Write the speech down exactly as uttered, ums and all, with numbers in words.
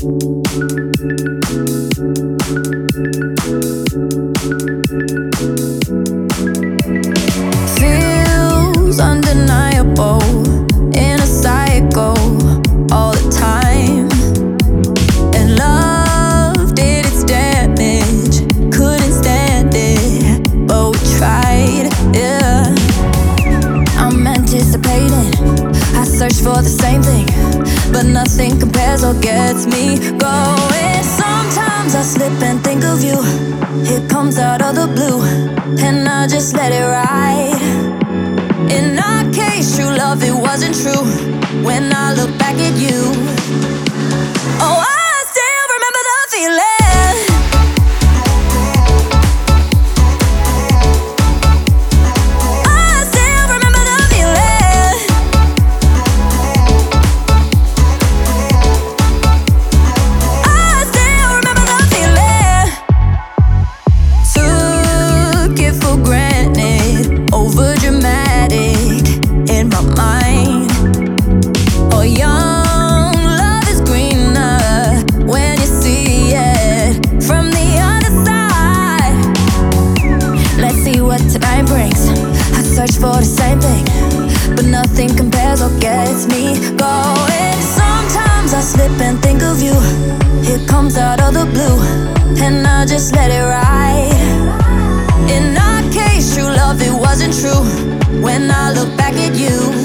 Feels undeniable in a cycle all the time. And love did its damage, couldn't stand it, but we tried, yeah. I'm anticipating, I search for the same thing, but nothing compares or gets me going. Sometimes I slip and think of you, it comes out of the blue, and I just let it ride. In our case, true love, it wasn't true. When I look back at you, oh, I still remember the feeling. Tonight brings, I search for the same thing, but nothing compares or gets me going. Sometimes I slip and think of you, it comes out of the blue, and I just let it ride. In our case, true love, it wasn't true. When I look back at you,